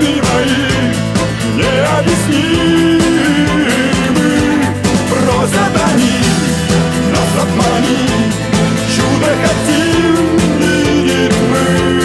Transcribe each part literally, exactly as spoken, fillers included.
тайны мои необъяснимы. Просят они нас обманить, чудо хотим видеть мы.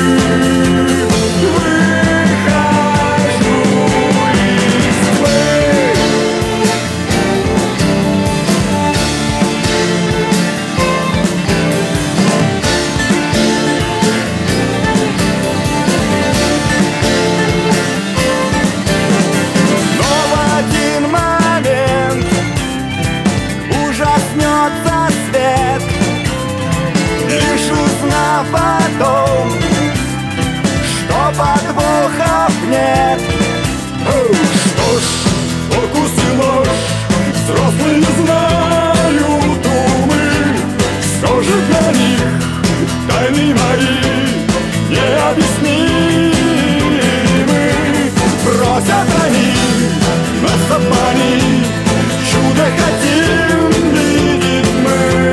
Свет, лишь узнав о том, что подвохов нет. Что ж, фокус и ложь взрослые знают умы. Все же для них тайны мои необъяснимы. Просят они нас обманить, чудо хотим видеть мы.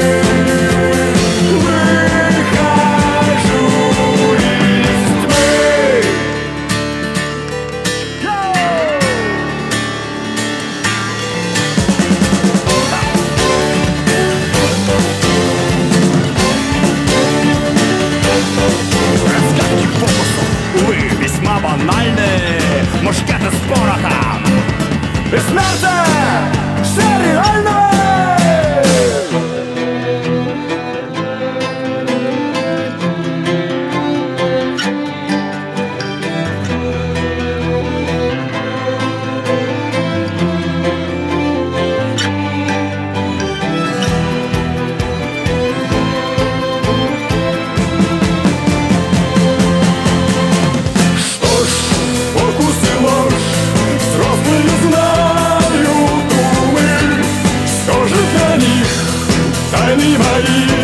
Банальные мушкеты с порохом. Бессмертие все реально. Тайны мои